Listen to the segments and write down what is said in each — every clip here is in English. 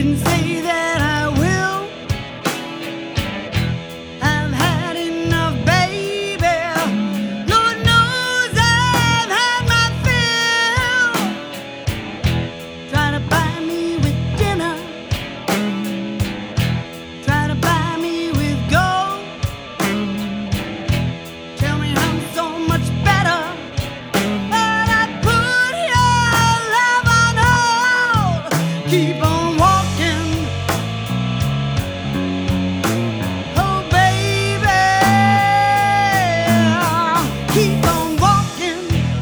didn't say that I will. I've had enough, baby. Lord knows I've had my fill. Try to buy me with dinner, try to buy me with gold. Tell me I'm so much better, but I put your love on hold. Keep on walking, oh baby, keep on walking.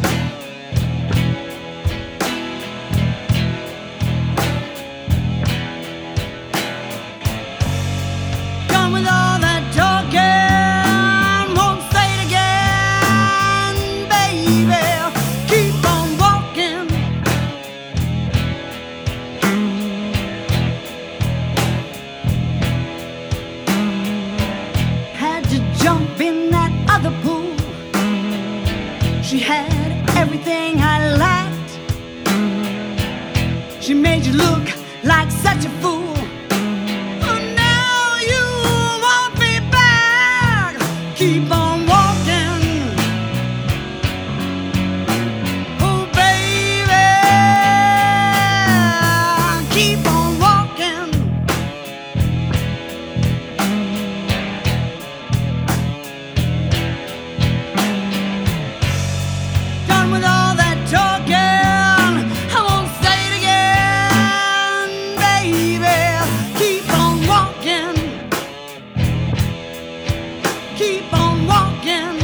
Done with all that talking, won't say it again, baby. Keep on walking. Had to jump in that other pool. She had everything I liked. She made you look like such a fool. Oh, now you want me back. Keep on walking, oh baby, keep on walking. Done with all that talking, I won't say it again, baby. Keep on walking, keep on walking.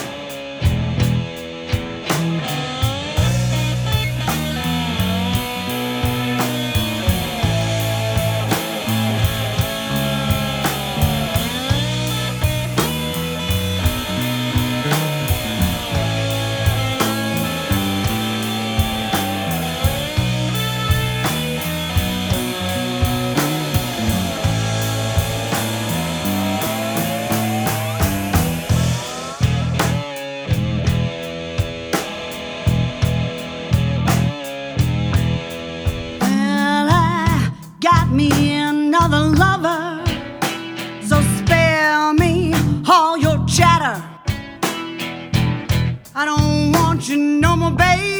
Well, I got me another lover, so spare me all your chatter. I don't want you no more, baby.